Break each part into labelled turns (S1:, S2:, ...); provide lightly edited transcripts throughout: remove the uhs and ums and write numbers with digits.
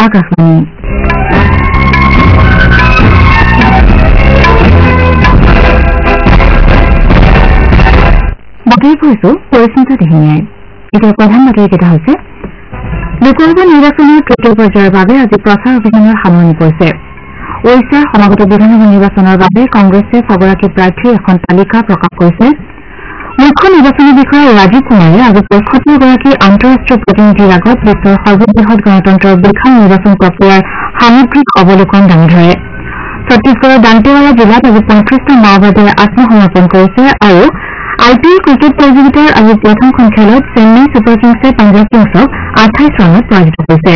S1: আকাশবাণী বাতৰি পঢ়িছো পৰিস্মিতা দিহিঙীয়াই। এতিয়া প্ৰধান বাতৰিকেইটা হৈছে লোকসভা নিৰ্বাচনৰ তৃতীয় পৰ্যায়ৰ বাবে আজি প্ৰচাৰ অভিযানৰ সামৰণি পৰিছে। ওড়িশাৰ সমাগত বিধানসভা নিৰ্বাচনৰ বাবে কংগ্ৰেছে 6গৰাকী প্ৰাৰ্থীৰ এখন তালিকা প্ৰকাশ কৰিছে। মুখ্য নিৰ্বাচনী বিষয়া ৰাজীৱ কুমাৰে আজি 75গৰাকী আন্তঃৰাষ্ট্ৰীয় প্ৰতিনিধিৰ আগত বিশ্বৰ সৰ্ববৃহৎ গণতন্ত্ৰৰ বিশাল নিৰ্বাচন প্ৰক্ৰিয়াৰ সামগ্ৰিক অৱলোকন দাঙি ধৰে। ছত্তীশগড়ৰ দান্তেৱাড়া জিলাত আজি 35টা মাওবাদীয়ে আত্মসমৰ্পণ কৰিছে আৰু IPL ক্ৰিকেট প্ৰতিযোগিতাৰ আজি প্ৰথমখন খেলত চেন্নাই ছুপাৰ কিংছে পাঞ্জাব কিংছক 28 ৰানত পৰাজিত কৰিছে।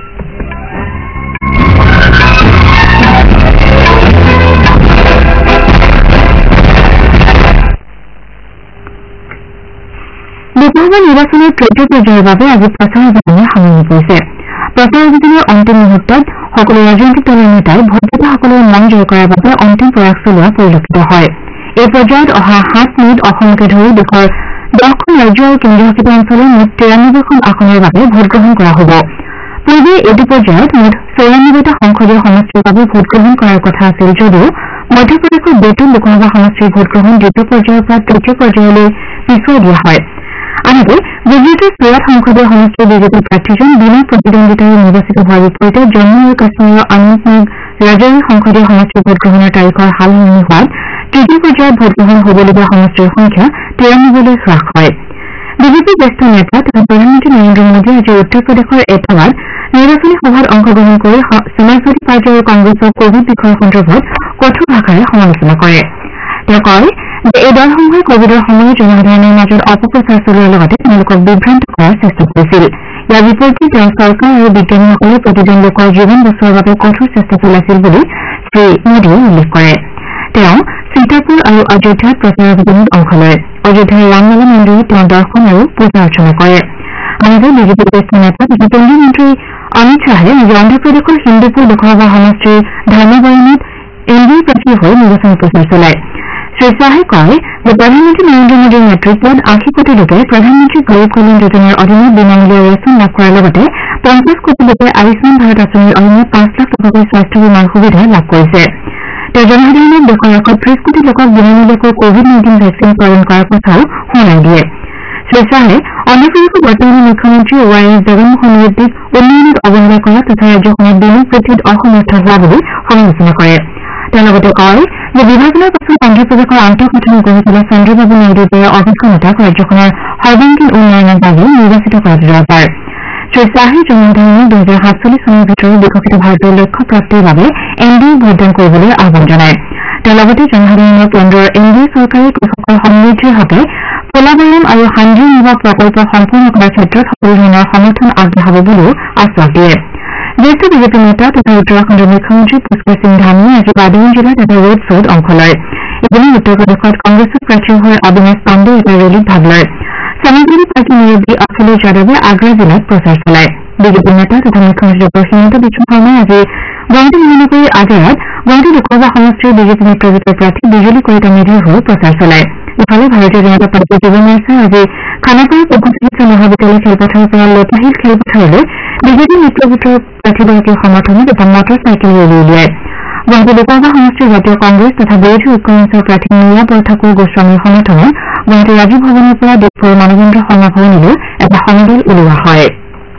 S1: লোকসভা নিৰ্বাচনৰ তৃতীয় পৰ্যায়ৰ বাবে আজি প্ৰচাৰ অভিযানৰ সামৰণি পৰিছে। প্ৰচাৰ অভিযানৰ অন্তিম মুহূৰ্তত সকলো ৰাজনৈতিক দলৰ নেতাই ভোটদাতাসকলৰ মন জয় কৰাৰ বাবে অন্তিম প্ৰয়াস চলোৱা পৰিলক্ষিত হয়। এই পৰ্যায়ত অহা 7 মে'ত অসমকে ধৰি দেশৰ 10খন ৰাজ্য আৰু কেন্দ্ৰীয়শাসিত অঞ্চলৰ মুঠ 93খন আসনৰ বাবে ভোটগ্ৰহণ কৰা হ'ব। পূৰ্বে এইটো পৰ্যায়ত মুঠ 94টা সংসদীয় সমষ্টিৰ বাবে ভোটগ্ৰহণ কৰাৰ কথা আছিল যদিও মধ্যপ্ৰদেশৰ বেতুল লোকসভা সমষ্টিৰ ভোটগ্ৰহণ দ্বিতীয় পৰ্যায়ৰ পৰা তৃতীয় পৰ্যায়লৈ পিছুৱাই দিয়া হয়। আনহাতে গুজৰাটৰ চুৰাট সংসদীয় সমষ্টিৰ বিজেপি প্ৰাৰ্থীজন বিনা প্ৰতিদ্বন্দ্বিতাৰে নিৰ্বাচিত হোৱাৰ বিপৰীতে জম্মু আৰু কাশ্মীৰৰ অনন্তনাগ ৰাজৌৰি সংসদীয় সমষ্টিৰ ভোটগ্ৰহণৰ তাৰিখৰ সালসলনি হোৱাত তৃতীয় পৰ্যায়ত ভোটগ্ৰহণ হ'বলগীয়া সমষ্টিৰ সংখ্যা 93লৈ হ্ৰাস হয়। বিজেপিৰ জ্যেষ্ঠ নেতা তথা প্ৰধানমন্ত্ৰী নৰেন্দ্ৰ মোদীয়ে আজি উত্তৰ প্ৰদেশৰ এটাৱাত নিৰ্বাচনী সভাত অংশগ্ৰহণ কৰি সমাজবাদী পাৰ্টী আৰু কংগ্ৰেছৰ কোভিড বিষয়ৰ সন্দৰ্ভত কঠোৰ ভাষাৰে সমালোচনা কৰে। তেওঁ কয় যে এই দলসমূহে কোভিডৰ সময়ত জনসাধাৰণৰ মাজত অপপ্ৰচাৰ চলোৱাৰ লগতে তেওঁলোকক বিভ্ৰান্ত কৰাৰ চেষ্টা কৰিছিল। ইয়াৰ বিপৰীতে তেওঁ চৰকাৰ আৰু বিজ্ঞানীসকলে প্ৰতিজন লোকৰ জীৱন বচোৱাৰ বাবে কঠোৰ চেষ্টা চলাইছিল বুলি শ্ৰীমোদীয়ে উল্লেখ কৰে। তেওঁ সীতাপুৰ আৰু অযোধ্যাত প্ৰচাৰ অভিযানত অংশ লয়। অযোধ্যাৰ ৰামলালা মন্দিৰত তেওঁ দৰ্শন আৰু পূজা অৰ্চনা কৰে। আনহাতে বিজেপিৰ জ্যেষ্ঠ নেতা তথা কেন্দ্ৰীয় মন্ত্ৰী অমিত শ্বাহে আজি অন্ধ্ৰপ্ৰদেশৰ হিন্দুপুৰ লোকসভা সমষ্টিৰ ধৰ্মবৰণীত NDA প্ৰাৰ্থীৰ হৈ নিৰ্বাচনী প্ৰচাৰ চলায়। শ্ৰীশ্বাহে কয় যে প্ৰধানমন্ত্ৰী নৰেন্দ্ৰ মোদীৰ নেতৃত্বত 80 কোটি লোকে প্ৰধানমন্ত্ৰী গৰীব কল্যাণ যোজনাৰ অধীনত বিনামূলীয়া ৰেচন লাভ কৰাৰ লগতে 50 কোটি লোকে আয়ুষ্মান ভাৰত আঁচনিৰ অধীনত 5 লাখ টকাকৈ স্বাস্থ্য বীমাৰ সুবিধা লাভ কৰিছে। তেওঁ জনসাধাৰণক দেশৰ 130 কোটি লোকক বিনামূলীয়াকৈ কোভিড-19 ভেকচিন প্ৰদান কৰাৰ কথাও সোঁৱৰাই দিয়ে। শ্ৰীশ্বাহে অন্ধ্ৰপ্ৰদেশৰ বৰ্তমানৰ মুখ্যমন্ত্ৰী YS জগনমোহন ৰেড্ডীক উন্নয়নত অৱহেলা কৰা তথা ৰাজ্যখনত বিনিয়োগ বৃদ্ধিত অসমৰ্থ হোৱা বুলি সমালোচনা কৰে। তেওঁ লগতে কয় যে বিভাজনৰ পাছত অন্ধ্ৰপ্ৰদেশৰ আন্তঃগাঁথনি গঢ়ি তোলা চন্দ্ৰবাবু নাইডুৰ দৰে অভিজ্ঞতাক ৰাজ্যখনৰ সৰ্বাংগীন উন্নয়নৰ বাবে নিৰ্বাচিত কৰাটো দৰকাৰ। শ্ৰীশ্বাহে জনসাধাৰণক 2047 চনৰ ভিতৰত বিকশিত ভাৰতৰ লক্ষ্য প্ৰাপ্তিৰ বাবে NDA ভোটদান কৰিবলৈ আহ্বান জনায়। তেওঁ লগতে জনসাধাৰণক কেন্দ্ৰৰ NDA চৰকাৰে কৃষকৰ সমৃদ্ধিৰ হকে পোলাবাৰম আৰু হাণ্ডি নিৰ্মাণ প্ৰকল্প সম্পূৰ্ণ কৰাৰ ক্ষেত্ৰত সকলো ধৰণৰ সমৰ্থন আগবঢ়াব বুলিও আশ্বাস দিয়ে। জ্যেষ্ঠ বিজেপি নেতা তথা উত্তৰাখণ্ডৰ মুখ্যমন্ত্ৰী পুষ্কৰ সিং ধামীয়ে আজি বাদায়ুন জিলাত এটা ৰোড শ্বত অংশ লয়। ইপিনে উত্তৰ প্ৰদেশত কংগ্ৰেছৰ প্ৰাৰ্থীৰ হৈ অবিনাশ পাণ্ডে এটা ৰেলীত ভাগ লয়। সমাজবাদী পাৰ্টীৰ মুৰব্বী অখিলেশ যাদৱে আগ্ৰা জিলাত প্ৰচাৰ চলায়। বিজেপিৰ নেতা তথা মুখ্যমন্ত্ৰী ডঃ হিমন্ত বিশ্ব শৰ্মাই আজি গুৱাহাটী মহানগৰীৰ আজাৰাত গুৱাহাটী লোকসভা সমষ্টিৰ বিজেপি মিত্ৰজোঁটৰ প্ৰাৰ্থী বিজুলী কলিতা মেধিৰ হৈ প্ৰচাৰ চলায়। ইফালে ভাৰতীয় জনতা পাৰ্টীৰ যুৱ মৰ্চাই আজি খানাপাৰা পশু চিকিৎসা মহাবিদ্যালয় খেলপথাৰৰ পৰা লতাশিল খেলপথাৰলৈ বিজেপি মিত্ৰজোঁটৰ প্ৰাৰ্থীগৰাকীৰ সমৰ্থনত এটা মটৰ চাইকেল ৰেলী উলিয়ায়। গুৱাহাটী লোকসভা সমষ্টিৰ জাতীয় কংগ্ৰেছ তথা বিৰোধী ঐক্য মঞ্চৰ প্ৰাৰ্থী মীৰা বৰঠাকুৰ গোস্বামীৰ সমৰ্থনত গুৱাহাটী ৰাজীৱ ভৱনৰ পৰা দিশপুৰৰ মানৱেন্দ্ৰ শৰ্মা ভৱনলৈ এটা সমদল উলিওৱা হয়।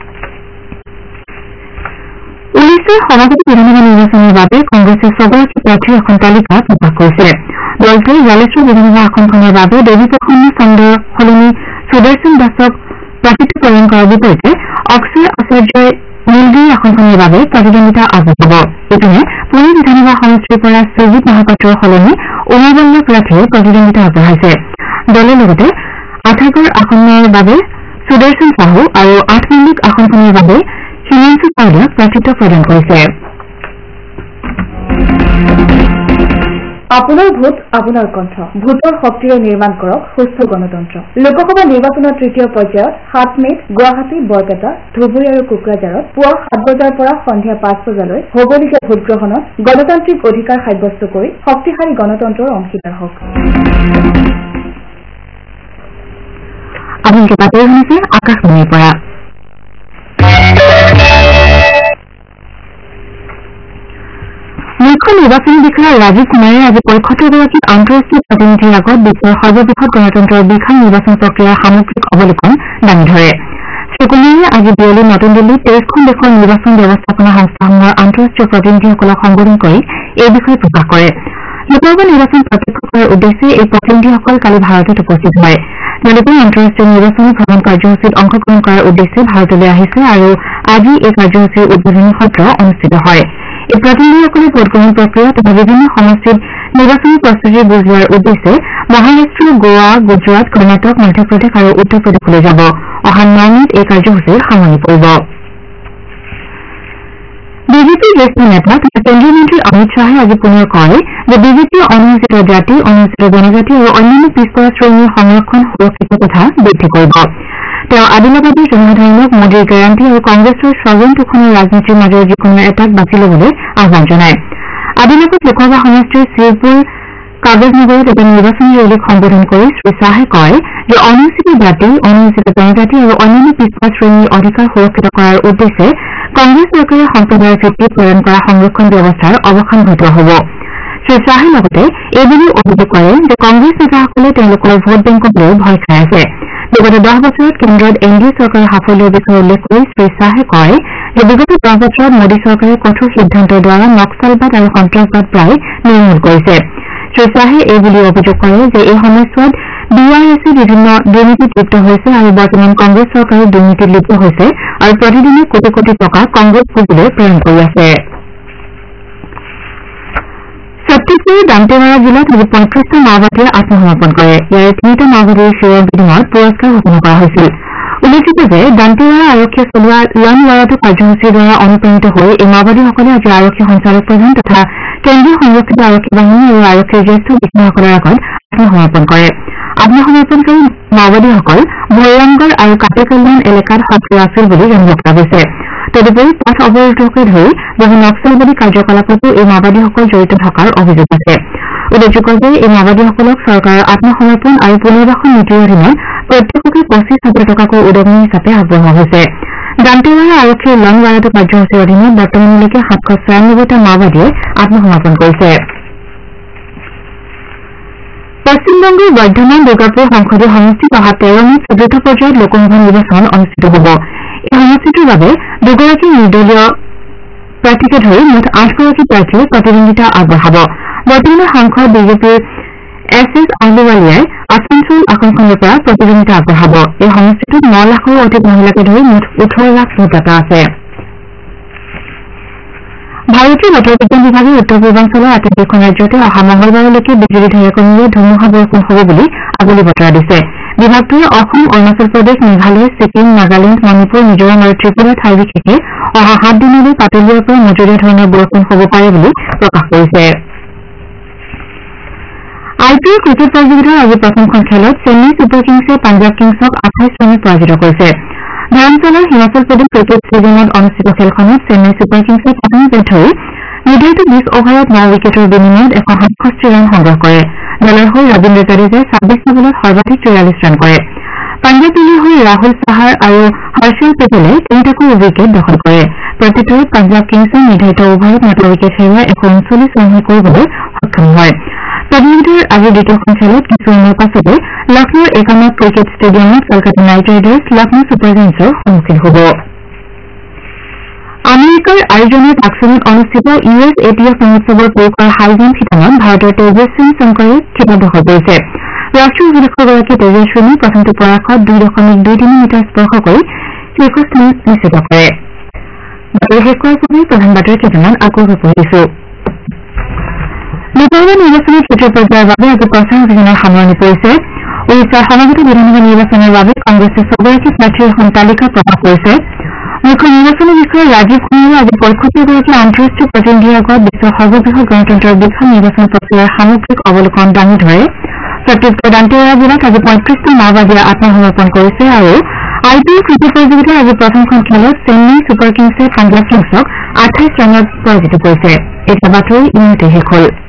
S1: ওড়িশাৰ সমাগত বিধানসভা নিৰ্বাচনৰ বাবে কংগ্ৰেছে 6গৰাকী প্ৰাৰ্থীৰ এখন তালিকা প্ৰকাশ কৰিছে। দলটোৱে জালেশ্বৰ বিধানসভা আসনখনৰ বাবে দেৱীপ্ৰসন্ন চন্দ্ৰৰ সলনি সুদৰ্শন দাসক প্ৰাৰ্থিত্ব প্ৰদান কৰাৰ বিপৰীতে অক্ষয় আচাৰ্যই নীলগিৰি আসনখনৰ বাবে প্ৰতিদ্বন্দ্বিতা আগবঢ়াব। ইপিনে পুৰী বিধানসভা সমষ্টিৰ পৰা সুজিত মহাপাত্ৰৰ সলনি উমাবল্লভ ৰাথীয়ে প্ৰতিদ্বন্দ্বিতা আগবঢ়াইছে। দলে লগতে আঠাগড় আসনৰ বাবে সুদৰ্শন চাহু আৰু 8 মাইলিক আসনখনৰ বাবে হিমাংশু চাওলাক প্ৰাৰ্থিত্ব প্ৰদান কৰিছে।
S2: আপোনাৰ ভোট আপোনাৰ কণ্ঠ। ভোটৰ শক্তিৰে নিৰ্মাণ কৰক সুস্থ গণতন্ত্ৰ। লোকসভা নিৰ্বাচনৰ তৃতীয় পৰ্যায়ত 7 মে'ত গুৱাহাটী, বৰপেটা, ধুবুৰী আৰু কোকৰাঝাৰত পুৱা 7 বজাৰ পৰা সন্ধিয়া 5 বজালৈ হ'বলগীয়া ভোটগ্ৰহণত গণতান্ত্ৰিক অধিকাৰ সাব্যস্ত কৰি শক্তিশালী গণতন্ত্ৰৰ অংশীদাৰ হওক।
S1: আকাশবাণীৰ পৰা মুখ্য নিৰ্বাচনী বিষয়া ৰাজীৱ কুমাৰে আজি ৭৫গৰাকী আন্তঃৰাষ্ট্ৰীয় প্ৰতিনিধিৰ আগত বিশ্বৰ সৰ্ববৃহৎ গণতন্ত্ৰৰ বিশাল নিৰ্বাচন প্ৰক্ৰিয়াৰ সামগ্ৰিক অৱলোকন দাঙি ধৰে। শ্ৰীকুমাৰে আজি বিয়লি নতুন দিল্লীত ২৩খন দেশৰ নিৰ্বাচন ব্যৱস্থাপনা সংস্থাসমূহৰ আন্তঃৰাষ্ট্ৰীয় প্ৰতিনিধিসকলক সম্বোধন কৰি এই বিষয়ে প্ৰকাশ কৰে। লোকসভা নিৰ্বাচন প্ৰত্যক্ষ কৰাৰ উদ্দেশ্যে এই প্ৰতিনিধিসকল কালি ভাৰতত উপস্থিত হয়। তেওঁলোকে আন্তঃৰাষ্ট্ৰীয় নিৰ্বাচনী ভ্ৰমণ কাৰ্যসূচীত অংশগ্ৰহণ কৰাৰ উদ্দেশ্যে ভাৰতলৈ আহিছে আৰু আজি এই কাৰ্যসূচীৰ উদ্বোধনী সত্ৰ অনুষ্ঠিত হয়। এই প্ৰতিনিধিসকলে ভোটগ্ৰহণ প্ৰক্ৰিয়া তথা বিভিন্ন সমষ্টিত নিৰ্বাচনী প্ৰস্তুতিৰ বুজ লোৱাৰ উদ্দেশ্যে মহাৰাষ্ট্ৰ, গোৱা, গুজৰাট, কৰ্ণাটক, মধ্যপ্ৰদেশ আৰু উত্তৰ প্ৰদেশলৈ যাব। অহা ৯ মেত এই কাৰ্যসূচীৰ সামৰণি পৰিব। বিজেপিৰ জ্যেষ্ঠ নেতা তথা কেন্দ্ৰীয় মন্ত্ৰী অমিত শ্বাহে আজি পুনৰ কয় যে বিজেপিয়ে অনুসূচিত জাতি, অনুসূচিত জনজাতি আৰু অন্যান্য পিছপৰা শ্ৰেণীৰ সংৰক্ষণ সুৰক্ষিত তথা বৃদ্ধি কৰিব। তেওঁ আদিলাবাদৰ জনসাধাৰণক মোদীৰ গেৰাণ্টি আৰু কংগ্ৰেছৰ স্বজন তোষণৰ ৰাজনীতিৰ মাজৰ যিকোনো এটাক বাছি ল'বলৈ আহ্বান জনায়। আদিলাবাদ লোকসভা সমষ্টিৰ শ্ৰীপুৰ কাগজনগৰত এটা নিৰ্বাচনী ৰেলীক সম্বোধন কৰি শ্ৰীশ্বাহে কয় যে অনুসূচিত জাতি, অনুসূচিত জনজাতি আৰু অন্যান্য পিছপৰা শ্ৰেণীৰ অধিকাৰ সুৰক্ষিত কৰাৰ উদ্দেশ্যে কংগ্ৰেছ চৰকাৰে সম্প্ৰদায়ৰ ভিত্তিত প্ৰেৰণ কৰা সংৰক্ষণ ব্যৱস্থাৰ অৱসান ঘটোৱা হ'ব। শ্ৰীশ্বাহে লগতে এইবুলিও অভিযোগ কৰে যে কংগ্ৰেছ নেতাসকলে তেওঁলোকৰ ভোট বেংকক লৈ ভয় খাই আছে। বিগত 10 বছৰত কেন্দ্ৰত এনডিএ চৰকাৰৰ সাফল্যৰ বিষয়ে উল্লেখ কৰি শ্ৰীশ্বাহে কয় যে বিগত 10 বছৰত মোদী চৰকাৰে কঠোৰ সিদ্ধান্তৰ দ্বাৰা নক্সালবাদ আৰু সন্ত্ৰাসবাদ প্ৰায় নিৰ্মূল কৰিছে। শ্ৰীশ্বাহে এইবুলি অভিযোগ কৰে যে এই সময়ছোৱাত BRSে বিভিন্ন দুৰ্নীতিত লিপ্ত হৈছে আৰু বৰ্তমান কংগ্ৰেছ চৰকাৰে দুৰ্নীতিত লিপ্ত হৈছে আৰু প্ৰতিদিনে কোটি কোটি টকা কংগ্ৰেছ পুঁজিলৈ প্ৰেৰণ কৰি আছে। ছত্তীশগড়ৰ দান্তেৱাড়া জিলাত আজি ৩৫টা মাওবাদীয়ে আত্মসমৰ্পণ কৰে। ইয়াৰে ৩টা মাওবাদীৰ শিৰৰ বিনিময়ত পুৰস্কাৰ ঘোষণা কৰা হৈছিল। উল্লেখযোগ্য যে দান্তেৱাড়া আৰক্ষীয়ে চলোৱা লন ৱাৰাটো কাৰ্যসূচীৰ দ্বাৰা অনুপ্ৰাণিত হৈ এই মাওবাদীসকলে আজি আৰক্ষী সঞ্চালক প্ৰধান তথা কেন্দ্ৰীয় সংৰক্ষিত আৰক্ষী বাহিনী আৰু আৰক্ষীৰ জ্যেষ্ঠ বিষয়াসকলৰ আগত আত্মসমৰ্পণ কৰে। আত্মসমৰ্পণকাৰী মাওবাদীসকল ভৈৰংগড় আৰু কাটেকল্যাণ এলেকাত সক্ৰিয় আছিল বুলি জানিব পৰা গৈছে। তদুপৰি পথ অৱৰোধকে ধৰি বহু নক্সালবাদী কাৰ্যকলাপতো এই মাওবাদীসকল জড়িত থকাৰ অভিযোগ আছে। উল্লেখযোগ্য যে এই মাওবাদীসকলক চৰকাৰৰ আত্মসমৰ্পণ আৰু পুনৰ্বাসন নীতিৰ অধীনত প্ৰত্যেককে ২৫,০০০ টকাকৈ উদগনি হিচাপে আগবঢ়োৱা হৈছে। দান্তেৱাড়া আৰক্ষীৰ লন ৱাৰাটো কাৰ্যসূচীৰ অধীনত বৰ্তমানলৈকে ৭৯৬টা মাওবাদীয়ে আত্মসমৰ্পণ কৰিছে। পশ্চিমবংগৰ বৰ্ধমান দুৰ্গাপুৰ সংসদীয় সমষ্টিত অহা ১৩ মেত চতুৰ্থ পৰ্যায়ত লোকসভা নিৰ্বাচন অনুষ্ঠিত হ'ব। এই সমষ্টিটোৰ বাবে ২গৰাকী নিৰ্দলীয় প্ৰাৰ্থীকে ধৰি মুঠ ৮গৰাকী প্ৰাৰ্থীয়ে প্ৰতিদ্বন্দ্বিতা আগবঢ়াব। বৰ্তমানৰ সাংসদ বিজেপিৰ SS আহলুৱালিয়াই আছানছোল আসনখনৰ পৰা প্ৰতিদ্বন্দ্বিতা আগবঢ়াব। এই সমষ্টিটোত ৯ লাখৰো অধিক মহিলাকে ধৰি মুঠ ১৮ লাখ ভোটদাতা আছে। ভাৰতীয় বতৰ বিজ্ঞান বিভাগে উত্তৰ পূৰ্বাঞ্চলৰ আটাইকেইখন ৰাজ্যতে অহা মঙলবাৰলৈকে বিজুলী ঢেৰেকণিৰে ধুমুহা বৰষুণ হ'ব বুলি আগলি বতৰা দিছে। বিভাগটোৱে অসম, অৰুণাচল প্ৰদেশ, মেঘালয়, ছিকিম, নাগালেণ্ড, মণিপুৰ, মিজোৰাম আৰু ত্ৰিপুৰাৰ ঠাই বিশেষে অহা 7 দিনলৈ পাতলীয়াৰ পৰা মজলীয়া ধৰণৰ বৰষুণ হ'ব পাৰে বুলি প্ৰকাশ কৰিছে। IPL ক্ৰিকেট প্ৰতিযোগিতাৰ আজি প্ৰথমখন খেলত চেন্নাই ছুপাৰ কিংছে পাঞ্জাৱ কিংছক ২৮ ৰানত পৰাজিত কৰিছে। ধাৰামচালাৰ হিমাচল প্ৰদেশ ক্ৰিকেট ষ্টেডিয়ামত অনুষ্ঠিত খেলখনত চেন্নাই ছুপাৰ কিংছে প্ৰথম বেট ধৰি নিৰ্ধাৰিত ২০ অভাৰত ৯ উইকেটৰ বিনিময়ত ১৬৭ ৰান সংগ্ৰহ কৰে। দলৰ হৈ ৰবীন্দ্ৰ জাদেজাই ২৬ বলত সৰ্বাধিক ৪৩ ৰান কৰে। পাঞ্জাৱ দলৰ হৈ ৰাহুল চাহাৰ আৰু হৰ্ষল পেটেলে ৩টাকৈ উইকেট দখল কৰে। প্ৰত্যুত্তৰত পাঞ্জাৱ কিংছে নিৰ্ধাৰিত অভাৰত মাত্ৰ উইকেট হেৰুৱাই ১৩৯ ৰানহে কৰিবলৈ সক্ষম হয়। প্ৰতিযোগিতাৰ আজিৰ দ্বিতীয়খন খেলত কিছু সময়ৰ পাছতে লক্ষ্ণৌৰ একামত ক্ৰিকেট ষ্টেডিয়ামত Kolkata knight riders Lucknow super জায়াণ্টছৰ সন্মুখীন হ'ব। আমেৰিকাৰ আৰিজোনাৰ টাকছনত অনুষ্ঠিত US ATF মহোৎসৱৰ পুৰুষৰ হাই জাম্প শিতানত ভাৰতৰ তেজস্বিনী শংকৰে খিতাপ দখল কৰিছে। ৰাষ্ট্ৰীয় অধিনায়কগৰাকী তেজস্বিনী প্ৰথমটো পৰাশত 2.23 মিটাৰ স্পৰ্শ কৰি শীৰ্ষস্থান নিশ্চিত কৰে। বাতৰি শেষ কৰাৰ পূৰ্বে প্ৰধান বাতৰি কেইটামান আকৌ পঢ়িছো। লোকসভা নিৰ্বাচনৰ তৃতীয় পৰ্যায়ৰ বাবে আজি প্ৰচাৰ অভিযানৰ সামৰণি পৰিছে। ওড়িশাৰ সমাগত বিধানসভা নিৰ্বাচনৰ বাবে কংগ্ৰেছে ৬গৰাকী প্ৰাৰ্থীৰ এখন তালিকা প্ৰকাশ কৰিছে। মুখ্য নিৰ্বাচনী বিষয়া ৰাজীৱ কুমাৰে আজি ৭৫গৰাকী আন্তঃৰাষ্ট্ৰীয় প্ৰতিনিধিৰ আগত বিশ্বৰ সৰ্ববৃহৎ গণতন্ত্ৰৰ বিশাল নিৰ্বাচন প্ৰক্ৰিয়াৰ সামগ্ৰিক অৱলোকন দাঙি ধৰে। ছত্তীশগড় দান্তেৱাড়া জিলাত আজি ৩৫টা মাওবাদীয়ে আত্মসমৰ্পণ কৰিছে আৰু IPL ক্ৰিকেট প্ৰতিযোগিতাৰ আজি প্ৰথমখন খেলত চেন্নাই ছুপাৰ কিংছে পাঞ্জাৱ কিংছক ২৮ ৰানত পৰাজিত কৰিছে। এতিয়া বাতৰি ইমানতে শেষ হ'ল।